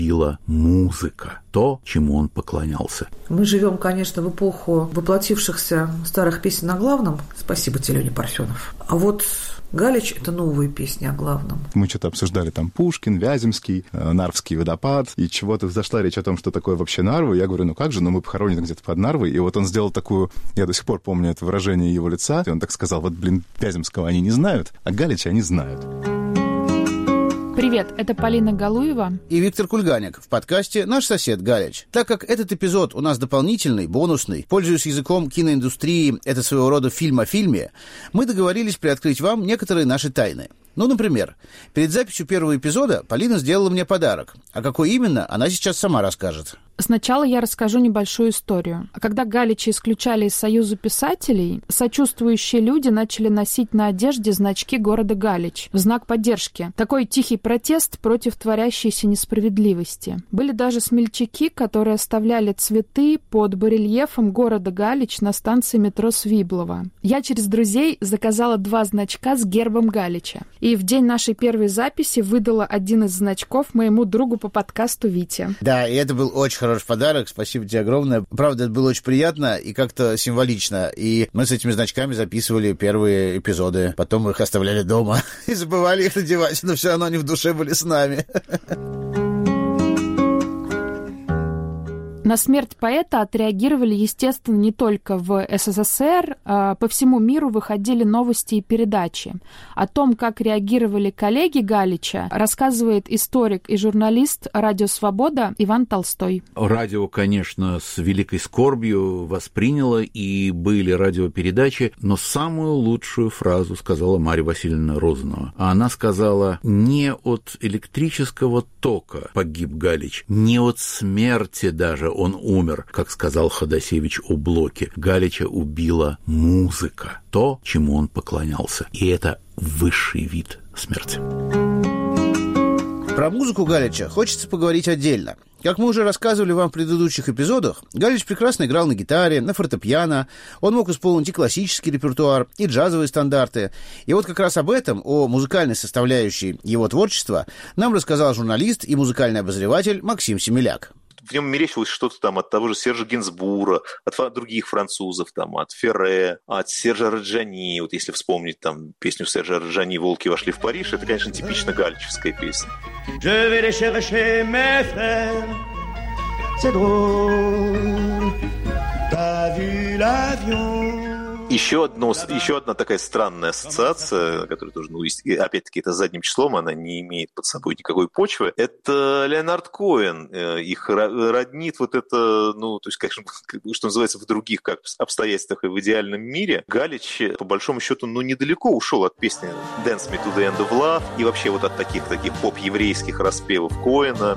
убила музыка, то, чему он поклонялся. Мы живем, конечно, в эпоху воплотившихся старых песен о главном. Спасибо тебе, Леня Парфенов. А вот Галич – это новые песни о главном. Мы что-то обсуждали там Пушкин, Вяземский, Нарвский водопад, и чего-то зашла речь о том, что такое вообще Нарва. Я говорю, ну как же, мы похоронены где-то под Нарвой. И вот он сделал такую, я до сих пор помню это выражение его лица, и он так сказал, вот, Вяземского они не знают, а Галича они знают. Привет, это Полина Галуева и Виктор Кульганик в подкасте «Наш сосед Галич». Так как этот эпизод у нас дополнительный, бонусный, пользуясь языком киноиндустрии, это своего рода фильм о фильме, мы договорились приоткрыть вам некоторые наши тайны. Ну, например, перед записью первого эпизода Полина сделала мне подарок. А какой именно, она сейчас сама расскажет. Сначала я расскажу небольшую историю. Когда Галича исключали из Союза писателей, сочувствующие люди начали носить на одежде значки города Галич в знак поддержки. Такой тихий протест против творящейся несправедливости. Были даже смельчаки, которые оставляли цветы под барельефом города Галич на станции метро Свиблова. Я через друзей заказала 2 значка с гербом Галича. И в день нашей первой записи выдала один из значков моему другу по подкасту Вите. Да, и это был очень хороший подарок, спасибо тебе огромное. Правда, это было очень приятно и как-то символично. И мы с этими значками записывали первые эпизоды. Потом мы их оставляли дома и забывали их надевать, но все равно они в душе были с нами. На смерть поэта отреагировали, естественно, не только в СССР. По всему миру выходили новости и передачи. О том, как реагировали коллеги Галича, рассказывает историк и журналист «Радио Свобода» Иван Толстой. Радио, конечно, с великой скорбью восприняло, и были радиопередачи, но самую лучшую фразу сказала Марья Васильевна Розанова. Она сказала: не от электрического тока погиб Галич, не от смерти даже он умер, как сказал Ходосевич о Блоке. Галича убила музыка, то, чему он поклонялся. И это высший вид смерти. Про музыку Галича хочется поговорить отдельно. Как мы уже рассказывали вам в предыдущих эпизодах, Галич прекрасно играл на гитаре, на фортепиано, он мог исполнить и классический репертуар, и джазовые стандарты. И вот как раз об этом, о музыкальной составляющей его творчества, нам рассказал журналист и музыкальный обозреватель Максим Семеляк. В нем мерещилось что-то там от того же Сержа Гинзбура, от других французов, там, от Ферре, от Сержа Раджани. Вот если вспомнить там песню Сержа Раджани «Волки вошли в Париж», это, конечно, типично галичевская песня. Je vais les chercher, mes frères, c'est drôle, t'as vu l'avion. Еще одна такая странная ассоциация, которая тоже, опять-таки, это задним числом, она не имеет под собой никакой почвы, это Леонард Коэн. Их роднит вот это, то есть, конечно, что называется, в других обстоятельствах и в идеальном мире. Галич, по большому счету, недалеко ушел от песни «Dance Me to the End of Love» и вообще вот от таких поп-еврейских распевов Коэна.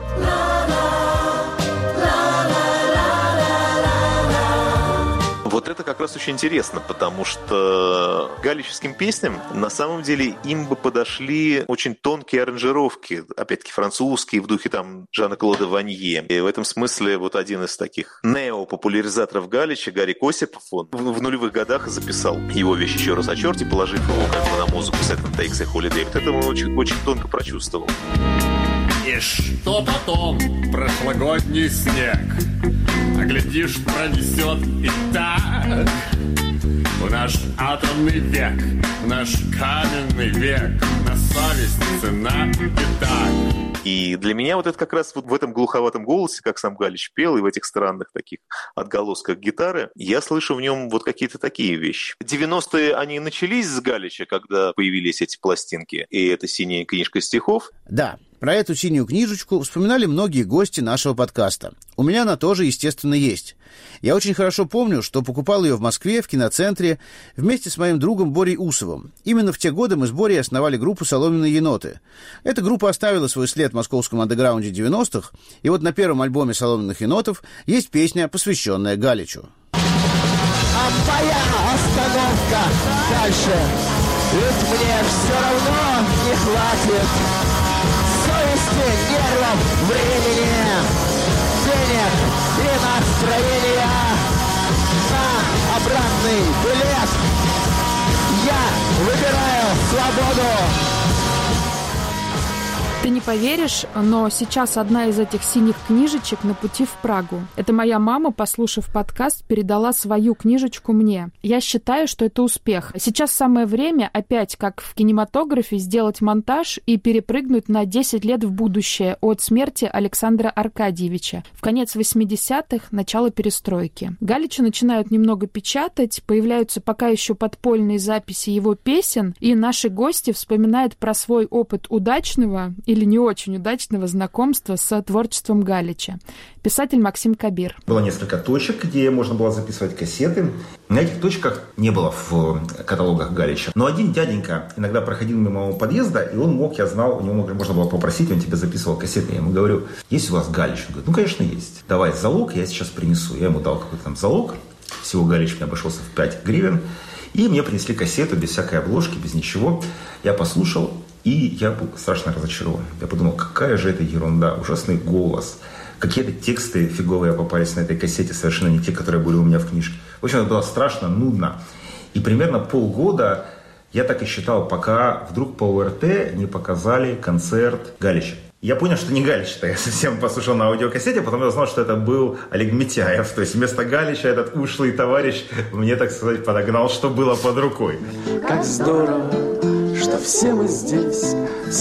Вот это как раз очень интересно, потому что галичевским песням на самом деле им бы подошли очень тонкие аранжировки, опять-таки французские, в духе там Жана-Клода Ванье. И в этом смысле вот один из таких неопопуляризаторов Галича, Гарик Осипов, он в нулевых годах записал его вещь «Еще раз о черте», положив его на музыку «Saturn Takes a Holiday». Вот это он очень тонко прочувствовал. И что потом? Прошлогодний снег, а глядишь, пронесет и так. В наш атомный век, в наш каменный век, на совесть цена и так. И для меня вот это как раз вот в этом глуховатом голосе, как сам Галич пел, и в этих странных таких отголосках гитары, я слышу в нем вот какие-то такие вещи. 90-е они начались с Галича, когда появились эти пластинки, и эта синяя книжка стихов. Да, про эту синюю книжечку вспоминали многие гости нашего подкаста. У меня она тоже, естественно, есть. Я очень хорошо помню, что покупал ее в Москве, в киноцентре, вместе с моим другом Борей Усовым. Именно в те годы мы с Борей основали группу «Соломенные еноты». Эта группа оставила свой след в московском андеграунде 90-х, и вот на первом альбоме «Соломенных енотов» есть песня, посвященная Галичу. А моя остановка дальше, ведь мне все равно не хватит совести, нервов, времени, денег и настроения на обратный билет. Я выбираю свободу. Ты не поверишь, но сейчас одна из этих синих книжечек на пути в Прагу. Это моя мама, послушав подкаст, передала свою книжечку мне. Я считаю, что это успех. Сейчас самое время опять, как в кинематографе, сделать монтаж и перепрыгнуть на 10 лет в будущее от смерти Александра Аркадьевича. В конец 80-х, начало перестройки. Галича начинают немного печатать, появляются пока еще подпольные записи его песен, и наши гости вспоминают про свой опыт удачного или не очень удачного знакомства с творчеством Галича. Писатель Максим Кабир. Было несколько точек, где можно было записывать кассеты. На этих точках не было в каталогах Галича. Но один дяденька иногда проходил мимо моего подъезда, и он мог, я знал, у него можно было попросить, он тебе записывал кассеты. Я ему говорю, есть у вас Галич? Он говорит, ну, конечно, есть. Давай залог, я сейчас принесу. Я ему дал какой-то там залог. Всего Галич мне обошелся в 5 гривен. И мне принесли кассету без всякой обложки, без ничего. Я послушал, и я был страшно разочарован. Я подумал, какая же это ерунда, ужасный голос. Какие-то тексты фиговые попались на этой кассете, совершенно не те, которые были у меня в книжке. В общем, это было страшно, нудно. И примерно полгода я так и считал, пока вдруг по ОРТ не показали концерт Галича. Я понял, что не Галич-то, я совсем послушал на аудиокассете, потом я узнал, что это был Олег Митяев. То есть вместо Галича этот ушлый товарищ мне, так сказать, подогнал, что было под рукой. Как здорово, что все мы здесь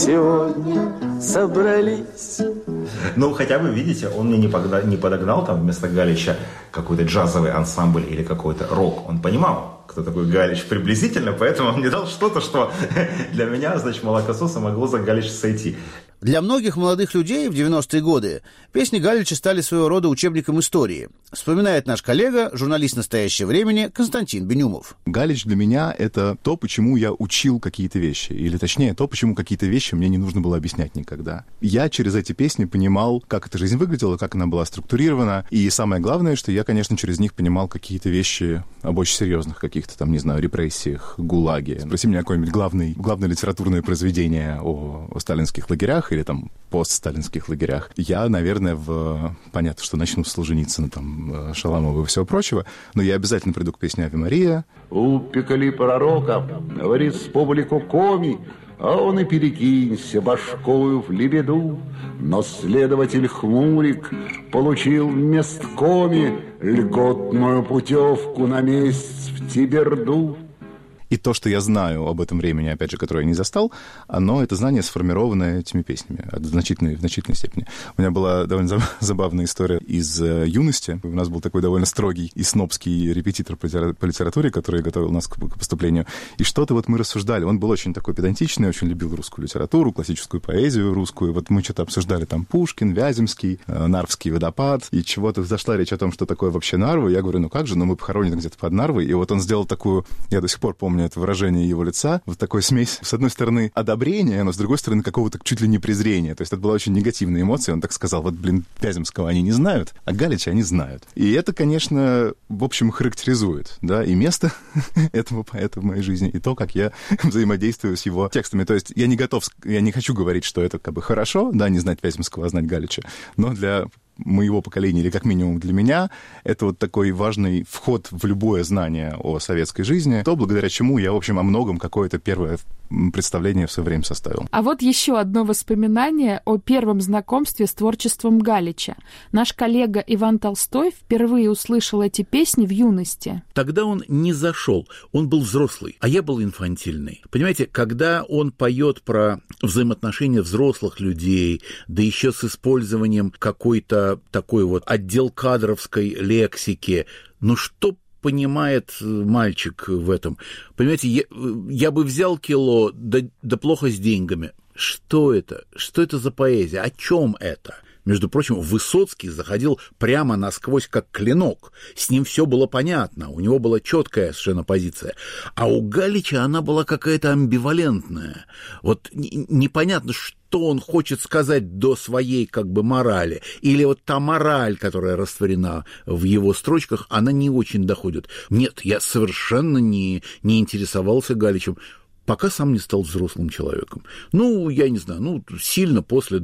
сегодня собрались. Ну, хотя бы, видите, он мне не подогнал там вместо Галича какой-то джазовый ансамбль или какой-то рок. Он понимал, кто такой Галич приблизительно, поэтому он мне дал что-то, что для меня, значит, молокососа могло за Галич сойти. Для многих молодых людей в 90-е годы песни Галича стали своего рода учебником истории. Вспоминает наш коллега, журналист «Настоящего времени» Константин Бенюмов. Галич для меня — это то, почему я учил какие-то вещи. Или точнее, то, почему какие-то вещи мне не нужно было объяснять никогда. Я через эти песни понимал, как эта жизнь выглядела, как она была структурирована. И самое главное, что я, конечно, через них понимал какие-то вещи об очень серьезных каких-то там, не знаю, репрессиях, ГУЛАГе. Спроси меня какое-нибудь главное литературное произведение о сталинских лагерях или там постсталинских лагерях. Я, наверное, понятно, что начну с Солженицына, там, Шаламова и всего прочего, но я обязательно приду к песне «Аве Мария». «Упекали пророка, говорит, с публику коми, а он и перекинься башкою в лебеду. Но следователь Хмурик получил вместо коми льготную путевку на месяц в Тиберду». И то, что я знаю об этом времени, опять же, которое я не застал, это знание сформировано этими песнями в значительной степени. У меня была довольно забавная история из юности. У нас был такой довольно строгий и снобский репетитор по литературе, который готовил нас к поступлению. И что-то вот мы рассуждали. Он был очень такой педантичный, очень любил русскую литературу, классическую поэзию русскую. Вот мы что-то обсуждали там Пушкин, Вяземский, Нарвский водопад. И чего-то зашла речь о том, что такое вообще Нарва. Я говорю, ну как же, мы похоронены где-то под Нарвой. И вот он сделал такую, я до сих пор помню это выражение его лица, вот такой смесь, с одной стороны, одобрения, но с другой стороны, какого-то чуть ли не презрения. То есть это была очень негативная эмоция. Он так сказал, вот, Вяземского они не знают, а Галича они знают. И это, конечно, в общем, характеризует, да, и место этого поэта в моей жизни, и то, как я взаимодействую с его текстами. То есть я не хочу говорить, что это как бы хорошо, да, не знать Вяземского, а знать Галича, но для моего поколения, или как минимум для меня, это вот такой важный вход в любое знание о советской жизни, то, благодаря чему я, в общем, о многом какое-то первое представление в свое время составил. А вот еще одно воспоминание о первом знакомстве с творчеством Галича. Наш коллега Иван Толстой впервые услышал эти песни в юности. Тогда он не зашел, он был взрослый, а я был инфантильный. Понимаете, когда он поет про взаимоотношения взрослых людей, да еще с использованием какой-то такой вот отдел кадровской лексики, ну что понимает мальчик в этом? Понимаете, я бы взял кило, да плохо с деньгами. Что это? Что это за поэзия? О чем это? Между прочим, Высоцкий заходил прямо насквозь, как клинок. С ним все было понятно, у него была четкая совершенно позиция. А у Галича она была какая-то амбивалентная. Вот непонятно, что он хочет сказать до своей как бы морали. Или вот та мораль, которая растворена в его строчках, она не очень доходит. Нет, я совершенно не интересовался Галичем, пока сам не стал взрослым человеком. Ну, я не знаю, сильно после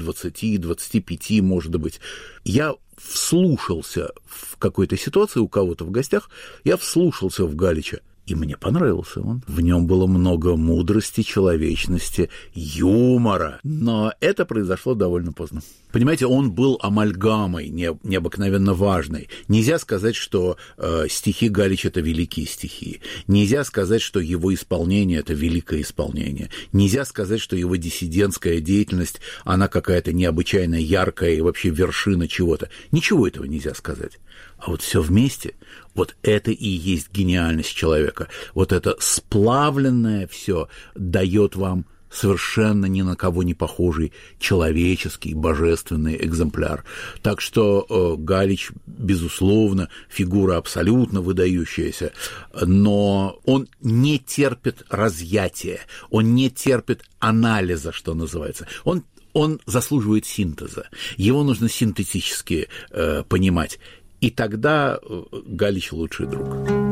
20-25, может быть. Я вслушался в какой-то ситуации у кого-то в гостях, я вслушался в Галича. И мне понравился он. В нем было много мудрости, человечности, юмора. Но это произошло довольно поздно. Понимаете, он был амальгамой необыкновенно важной. Нельзя сказать, что стихи Галича – это великие стихи. Нельзя сказать, что его исполнение – это великое исполнение. Нельзя сказать, что его диссидентская деятельность, она какая-то необычайно яркая и вообще вершина чего-то. Ничего этого нельзя сказать. А вот все вместе, вот это и есть гениальность человека. Вот это сплавленное все дает вам совершенно ни на кого не похожий человеческий, божественный экземпляр. Так что Галич, безусловно, фигура абсолютно выдающаяся, но он не терпит разъятия, он не терпит анализа, что называется. Он заслуживает синтеза. Его нужно синтетически понимать. И тогда Галич лучший друг.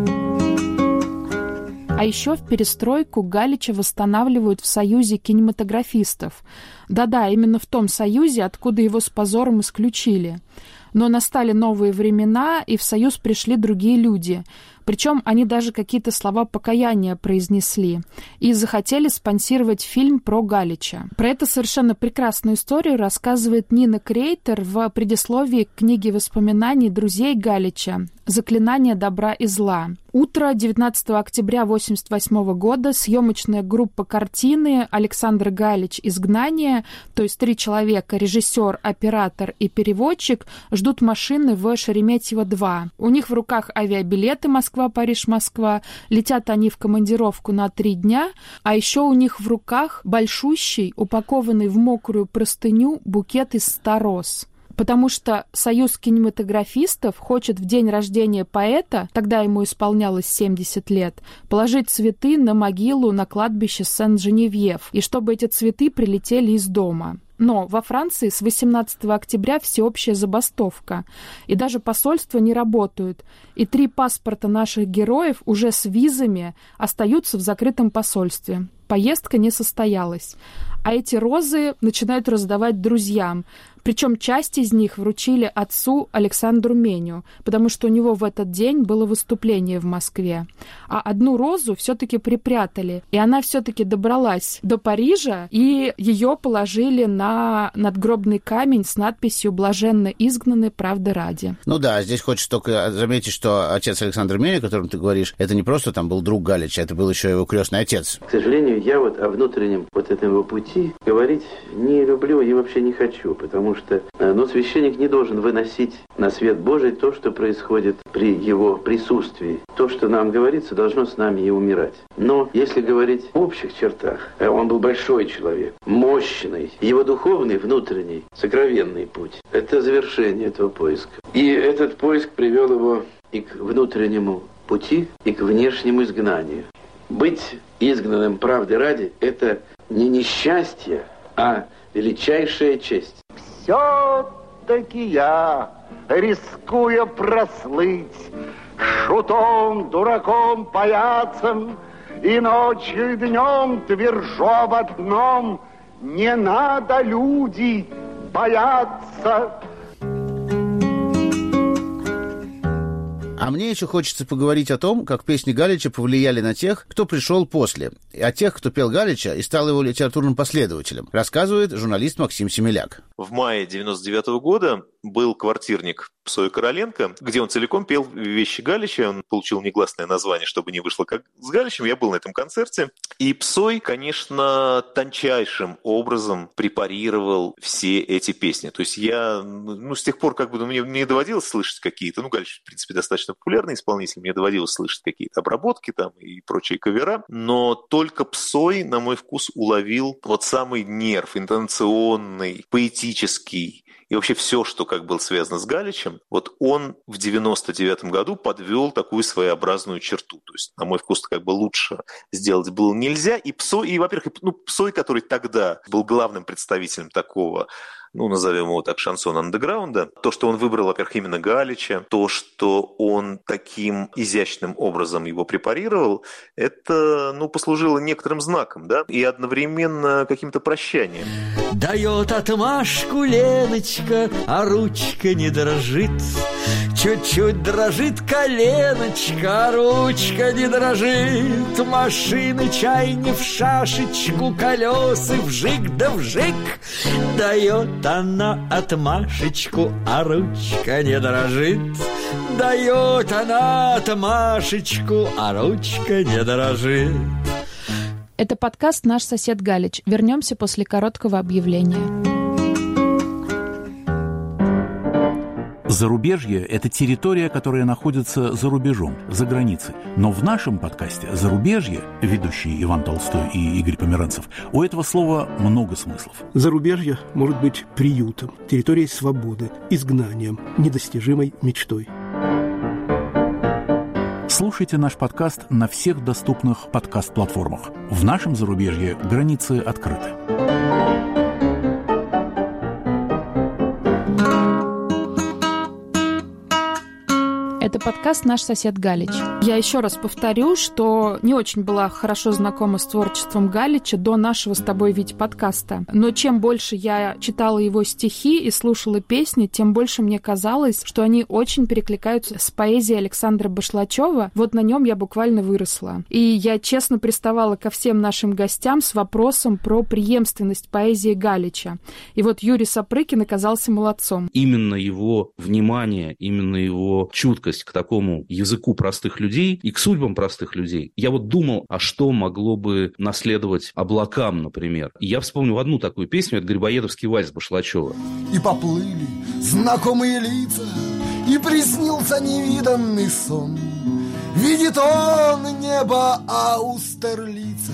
А еще в перестройку Галича восстанавливают в Союзе кинематографистов. Да-да, именно в том Союзе, откуда его с позором исключили. Но настали новые времена, и в Союз пришли другие люди. Причем они даже какие-то слова покаяния произнесли и захотели спонсировать фильм про Галича. Про эту совершенно прекрасную историю рассказывает Нина Крейтер в предисловии к книге воспоминаний друзей Галича «Заклинание добра и зла». Утро 19 октября 1988 года съемочная группа картины «Александр Галич. Изгнание», то есть 3 человека, режиссер, оператор и переводчик, ждут машины в Шереметьево-2. У них в руках авиабилеты Москва-Париж-Москва. Летят они в командировку на 3 дня, а еще у них в руках большущий, упакованный в мокрую простыню букет из 100 роз. Потому что Союз кинематографистов хочет в день рождения поэта, тогда ему исполнялось 70 лет, положить цветы на могилу на кладбище Сен-Женевьев, и чтобы эти цветы прилетели из дома. Но во Франции с 18 октября всеобщая забастовка, и даже посольства не работают, и 3 паспорта наших героев уже с визами остаются в закрытом посольстве. Поездка не состоялась. А эти розы начинают раздавать друзьям. Причем часть из них вручили отцу Александру Меню, потому что у него в этот день было выступление в Москве. А одну розу все-таки припрятали, и она все-таки добралась до Парижа, и ее положили на надгробный камень с надписью «Блаженно изгнаны правды ради». Ну да, здесь хочется только заметить, что отец Александра Меню, о котором ты говоришь, это не просто там был друг Галича, это был еще его крестный отец. К сожалению, я вот о внутреннем вот этом его пути говорить не люблю и вообще не хочу, потому что священник не должен выносить на свет Божий то, что происходит при его присутствии. То, что нам говорится, должно с нами и умирать. Но если говорить в общих чертах, он был большой человек, мощный. Его духовный, внутренний, сокровенный путь – это завершение этого поиска. И этот поиск привел его и к внутреннему пути, и к внешнему изгнанию. Быть изгнанным правды ради – это не несчастье, а величайшая честь. Все-таки я, рискуя прослыть шутом, дураком, паяцем, и ночью, и днем твержу об одном: не надо, люди, бояться. А мне еще хочется поговорить о том, как песни Галича повлияли на тех, кто пришел после, и о тех, кто пел Галича и стал его литературным последователем, рассказывает журналист Максим Семеляк. В мае 1999 года был квартирник Псой Короленко, где он целиком пел вещи Галича. Он получил негласное название, чтобы не вышло как с Галичем. Я был на этом концерте. И Псой, конечно, тончайшим образом препарировал все эти песни. То есть я, с тех пор мне доводилось слышать какие-то, Галич, в принципе, достаточно популярный исполнитель, мне доводилось слышать какие-то обработки там и прочие кавера, но только Псой, на мой вкус, уловил вот самый нерв, интонационный, поэтический, и вообще все, что было связано с Галичем, вот он в 99 году подвел такую своеобразную черту. То есть, на мой вкус, лучше сделать было нельзя. И Псой, и, во-первых, Псой, который тогда был главным представителем такого, назовем его так, шансон-андеграунда, то, что он выбрал, во-первых, именно Галича, то, что он таким изящным образом его препарировал, это, послужило некоторым знаком, да, и одновременно каким-то прощанием. Дает отмашку Леночка, а ручка не дрожит. Чуть-чуть дрожит коленочка, ручка не дрожит. Машины чай не в шашечку, колеса вжик да вжик. Дает она отмашечку, а ручка не дрожит. Дает она отмашечку, а ручка не дрожит. Это подкаст «Наш сосед Галич». Вернемся после короткого объявления. Зарубежье – это территория, которая находится за рубежом, за границей. Но в нашем подкасте «Зарубежье», ведущие Иван Толстой и Игорь Померанцев, у этого слова много смыслов. Зарубежье может быть приютом, территорией свободы, изгнанием, недостижимой мечтой. Слушайте наш подкаст на всех доступных подкаст-платформах. В нашем зарубежье границы открыты. Это подкаст «Наш сосед Галич». Я еще раз повторю, что не очень была хорошо знакома с творчеством Галича до нашего с тобой, Вить, подкаста. Но чем больше я читала его стихи и слушала песни, тем больше мне казалось, что они очень перекликаются с поэзией Александра Башлачева. Вот на нем я буквально выросла. И я честно приставала ко всем нашим гостям с вопросом про преемственность поэзии Галича. И вот Юрий Сапрыкин оказался молодцом. Именно его внимание, именно его чуткость к такому языку простых людей и к судьбам простых людей. Я вот думал, а что могло бы наследовать облакам, например. И я вспомнил одну такую песню, это «Грибоедовский вальс» Башлачева. И поплыли знакомые лица, и приснился невиданный сон. Видит он небо Аустерлица.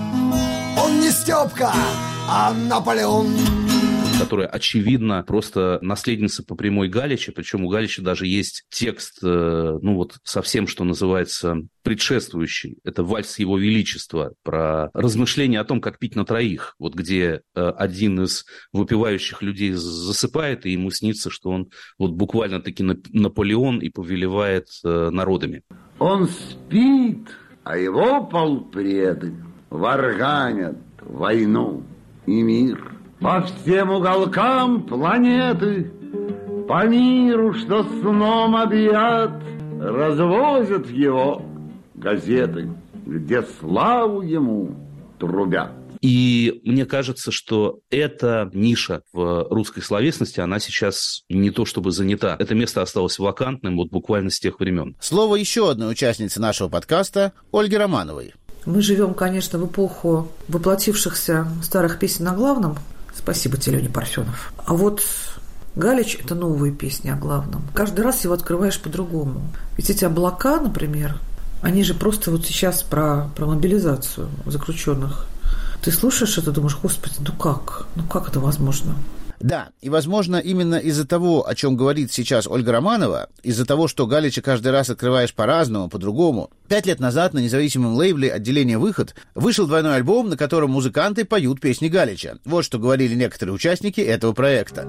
Он не Степка, а Наполеон. Которая, очевидно, просто наследница по прямой Галича, причем у Галича даже есть текст, совсем, что называется, предшествующий. Это «Вальс Его Величества», про размышления о том, как пить на троих, вот где один из выпивающих людей засыпает, и ему снится, что он вот буквально-таки Наполеон и повелевает народами. Он спит, а его полпреды варганят войну и мир. По всем уголкам планеты, по миру, что сном объят, развозят его газеты, где славу ему трубят. И мне кажется, что эта ниша в русской словесности, она сейчас не то чтобы занята. Это место осталось вакантным вот буквально с тех времен. Слово еще одной участницы нашего подкаста, Ольги Романовой. Мы живем, конечно, в эпоху воплотившихся старых песен о главном. Спасибо тебе, Леня Парфенов. А вот Галич – это новые песни о главном. Каждый раз его открываешь по-другому. Ведь эти облака, например, они же просто вот сейчас про мобилизацию заключенных. Ты слушаешь это, думаешь, господи, ну как это возможно? Да, и, возможно, именно из-за того, о чем говорит сейчас Ольга Романова, из-за того, что Галича каждый раз открываешь по-разному, по-другому, 5 лет назад на независимом лейбле отделения «Выход» вышел двойной альбом, на котором музыканты поют песни Галича. Вот что говорили некоторые участники этого проекта.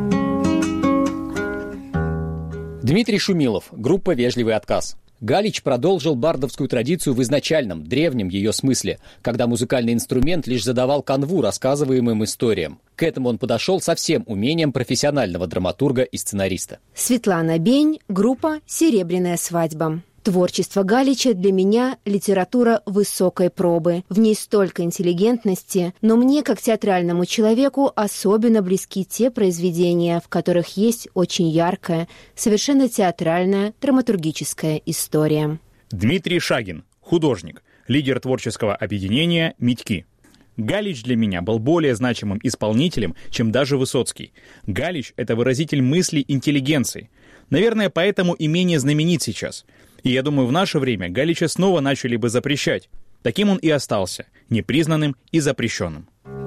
Дмитрий Шумилов, группа «Вежливый отказ». Галич продолжил бардовскую традицию в изначальном, древнем ее смысле, когда музыкальный инструмент лишь задавал канву рассказываемым историям. К этому он подошел со всем умением профессионального драматурга и сценариста. Светлана Бень, группа «Серебряная свадьба». Творчество Галича для меня – литература высокой пробы. В ней столько интеллигентности, но мне, как театральному человеку, особенно близки те произведения, в которых есть очень яркая, совершенно театральная, драматургическая история. Дмитрий Шагин, художник, лидер творческого объединения «Митьки». Галич для меня был более значимым исполнителем, чем даже Высоцкий. Галич – это выразитель мыслей интеллигенции. Наверное, поэтому и менее знаменит сейчас. И я думаю, в наше время Галича снова начали бы запрещать. Таким он и остался, непризнанным и запрещенным.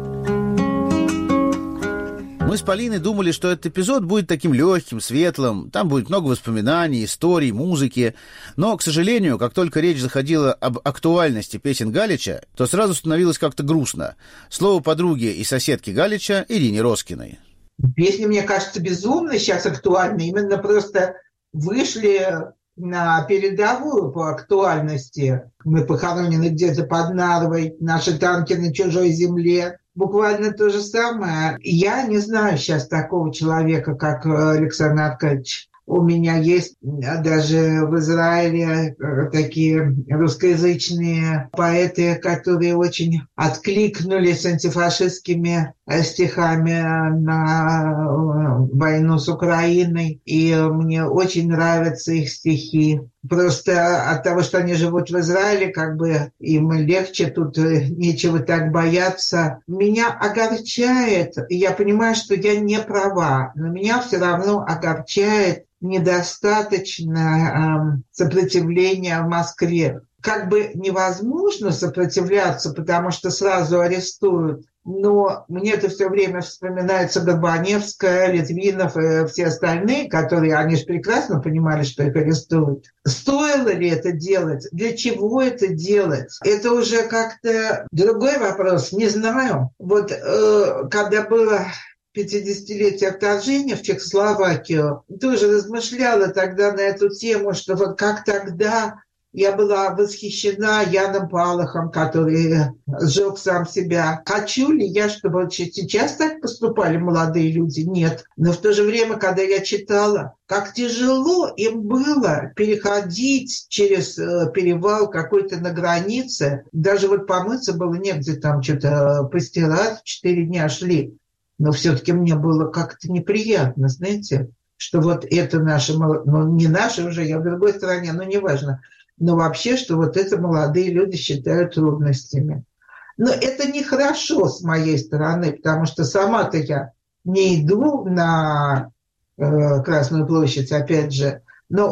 Мы с Полиной думали, что этот эпизод будет таким легким, светлым, там будет много воспоминаний, историй, музыки. Но, к сожалению, как только речь заходила об актуальности песен Галича, то сразу становилось как-то грустно. Слово подруги и соседки Галича Ирине Роскиной. Песни, мне кажется, безумно сейчас актуальны. Именно просто вышли на передовую по актуальности. Мы похоронены где-то под Нарвой, наши танки на чужой земле. Буквально то же самое. Я не знаю сейчас такого человека, как Александр Аркадьевич У меня есть даже в Израиле такие русскоязычные поэты, которые очень откликнулись антифашистскими стихами на войну с Украиной. И мне очень нравятся их стихи. Просто от того, что они живут в Израиле, как бы им легче, тут нечего так бояться. Меня огорчает, я понимаю, что я не права, но меня все равно огорчает недостаточно сопротивления в Москве. Как бы невозможно сопротивляться, потому что сразу арестуют. Но мне это все время вспоминается Горбаневская, Литвинов и все остальные, которые, они же прекрасно понимали, что их арестуют. Стоило ли это делать? Для чего это делать? Это уже как-то другой вопрос, не знаю. Вот когда было 50-летие вторжения в Чехословакию, тоже размышляла тогда на эту тему, что вот как тогда я была восхищена Яном Палахом, который сжег сам себя. Хочу ли я, чтобы сейчас так поступали молодые люди? Нет. Но в то же время, когда я читала, как тяжело им было переходить через перевал какой-то на границе, даже вот помыться было негде, там что-то постирать, 4 дня шли. Но все-таки мне было как-то неприятно, знаете, что вот это наши, ну не наши уже, я в другой стране, но неважно, но вообще, что вот это молодые люди считают трудностями. Но это нехорошо с моей стороны, потому что сама-то я не иду на Красную площадь, опять же, но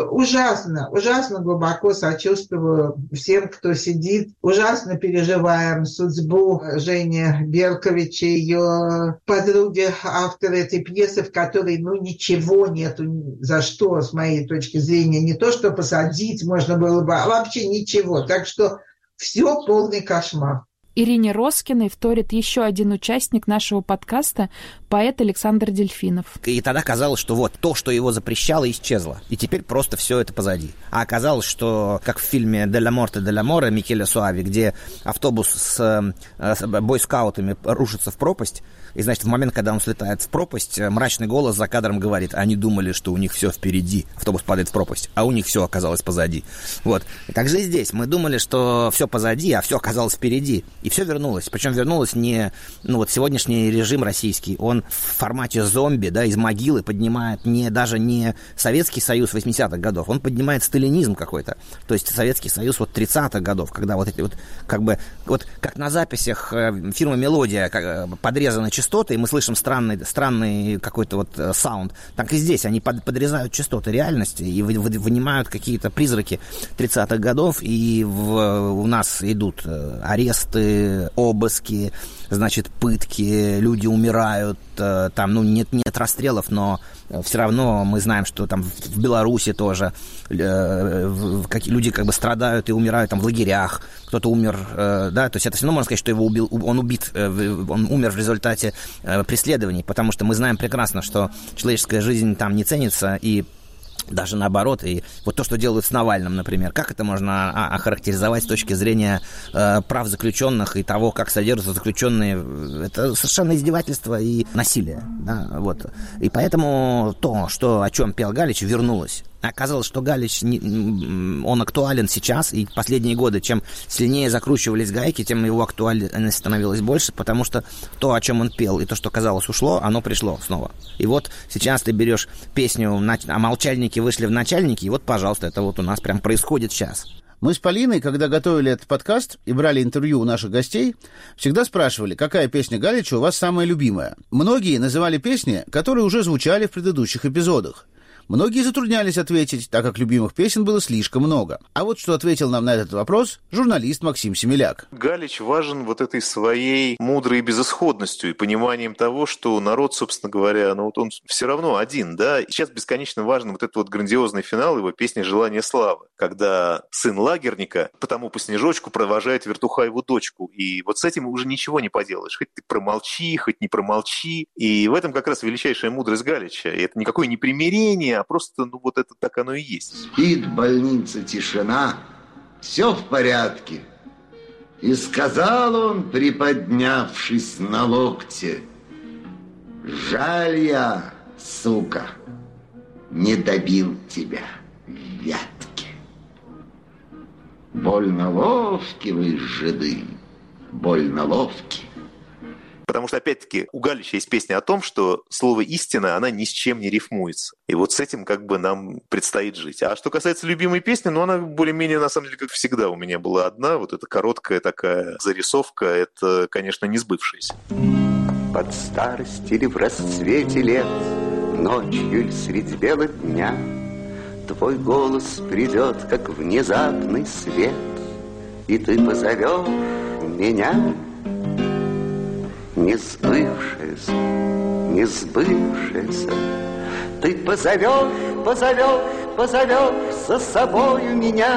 ужасно глубоко сочувствую всем, кто сидит. Ужасно переживаем судьбу Жени Беркович, ее подруги, автора этой пьесы, в которой, ничего нету, за что, с моей точки зрения, не то, что посадить можно было бы, а вообще ничего. Так что все полный кошмар. Ирине Роскиной вторит еще один участник нашего подкаста, поэт Александр Дельфинов. И тогда казалось, что вот то, что его запрещало, исчезло. И теперь просто все это позади. А оказалось, что, как в фильме «Делла Морте Делла Море» Микеле Суави, где автобус с бойскаутами рушится в пропасть, и, значит, в момент, когда он слетает в пропасть, мрачный голос за кадром говорит: они думали, что у них все впереди. Автобус падает в пропасть, а у них все оказалось позади. Вот. И так же и здесь. Мы думали, что все позади, а все оказалось впереди. И все вернулось. Причем вернулось не... сегодняшний режим российский, он в формате зомби, да, из могилы поднимает даже не Советский Союз 80-х годов, он поднимает сталинизм какой-то. То есть Советский Союз 30-х годов, когда вот эти вот, как на записях фирмы «Мелодия» подрезаны частоты, и мы слышим странный какой-то саунд. Так и здесь они подрезают частоты реальности и вынимают какие-то призраки 30-х годов, и у нас идут аресты, обыски, значит, пытки, люди умирают, там, нет расстрелов, но все равно мы знаем, что там в Беларуси тоже люди страдают и умирают там в лагерях, кто-то умер, да, то есть это все равно можно сказать, что он умер в результате преследований, потому что мы знаем прекрасно, что человеческая жизнь там не ценится, и даже наоборот. И вот то, что делают с Навальным, например, как это можно охарактеризовать с точки зрения прав заключенных и того, как содержатся заключенные? Это совершенно издевательство и насилие. Да, вот. И поэтому то, о чем пел Галич, вернулось. Оказалось, что Галич, он актуален сейчас, и последние годы, чем сильнее закручивались гайки, тем его актуальность становилась больше, потому что то, о чем он пел, и то, что, казалось, ушло, оно пришло снова. И вот сейчас ты берешь песню «А молчальники вышли в начальники», и вот, пожалуйста, это вот у нас прям происходит сейчас. Мы с Полиной, когда готовили этот подкаст и брали интервью у наших гостей, всегда спрашивали, какая песня Галича у вас самая любимая. Многие называли песни, которые уже звучали в предыдущих эпизодах. Многие затруднялись ответить, так как любимых песен было слишком много. А вот что ответил нам на этот вопрос журналист Максим Семеляк. Галич важен вот этой своей мудрой безысходностью и пониманием того, что народ, собственно говоря, он все равно один, да. И сейчас бесконечно важен вот этот грандиозный финал его песни «Желание славы», когда сын лагерника потому по снежочку провожает Вертухаеву дочку. И вот с этим уже ничего не поделаешь. Хоть ты промолчи, хоть не промолчи. И в этом как раз величайшая мудрость Галича. И это никакое не примирение, а просто, вот это так оно и есть. Спит в больнице тишина, все в порядке. И сказал он, приподнявшись на локте: жаль я, сука, не добил тебя в вятке. Больно ловки вы, жиды, больно ловки. Потому что, опять-таки, у Галича есть песня о том, что слово «истина», она ни с чем не рифмуется. И вот с этим как бы нам предстоит жить. А что касается любимой песни, ну, она более-менее, на самом деле, как всегда, у меня была одна. Вот эта короткая такая зарисовка, это, конечно, не сбывшаяся. Под старость или в расцвете лет, ночью или средь бела дня, твой голос придет, как внезапный свет, и ты позовешь меня. Не сбывшееся, не сбывшееся, ты позовешь, позовешь, позовешь за собою меня.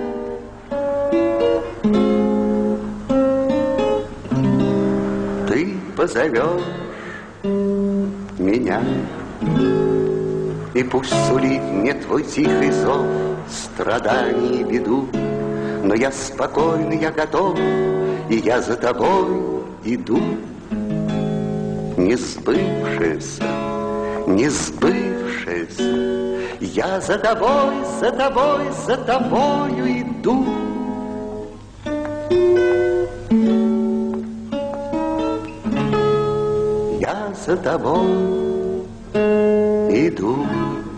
Ты позовешь меня, и пусть сулит мне твой тихий зов страданий и беду, но я спокойный, я готов, и я за тобой иду. Не сбывшееся, не сбывшееся, я за тобой, за тобой, за тобою иду. Я за тобой иду.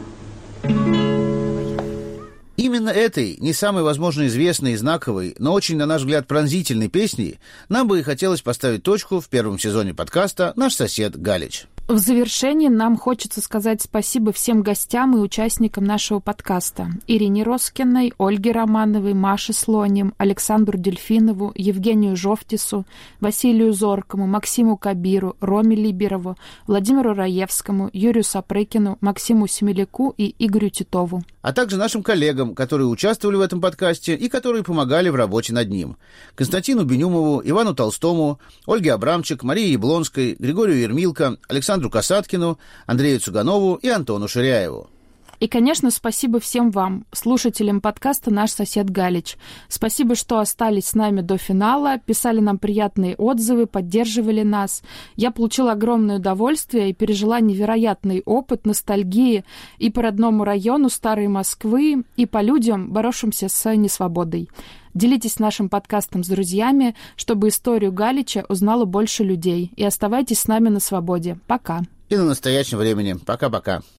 Именно этой, не самой, возможно, известной и знаковой, но очень, на наш взгляд, пронзительной песней нам бы и хотелось поставить точку в первом сезоне подкаста «Наш сосед Галич». В завершении нам хочется сказать спасибо всем гостям и участникам нашего подкаста. Ирине Роскиной, Ольге Романовой, Маше Слоним, Александру Дельфинову, Евгению Жовтису, Василию Зоркому, Максиму Кабиру, Роме Либерову, Владимиру Раевскому, Юрию Сапрыкину, Максиму Семеляку и Игорю Титову. А также нашим коллегам, которые участвовали в этом подкасте и которые помогали в работе над ним. Константину Бенюмову, Ивану Толстому, Ольге Абрамчик, Марии Яблонской, Григорию Ермилко, Александру Касаткину, Андрею Цуганову и Антону Ширяеву. И, конечно, спасибо всем вам, слушателям подкаста «Наш сосед Галич». Спасибо, что остались с нами до финала, писали нам приятные отзывы, поддерживали нас. Я получила огромное удовольствие и пережила невероятный опыт ностальгии и по родному району Старой Москвы, и по людям, боровшимся с несвободой. Делитесь нашим подкастом с друзьями, чтобы историю Галича узнало больше людей. И оставайтесь с нами на свободе. Пока. И на настоящем времени. Пока-пока.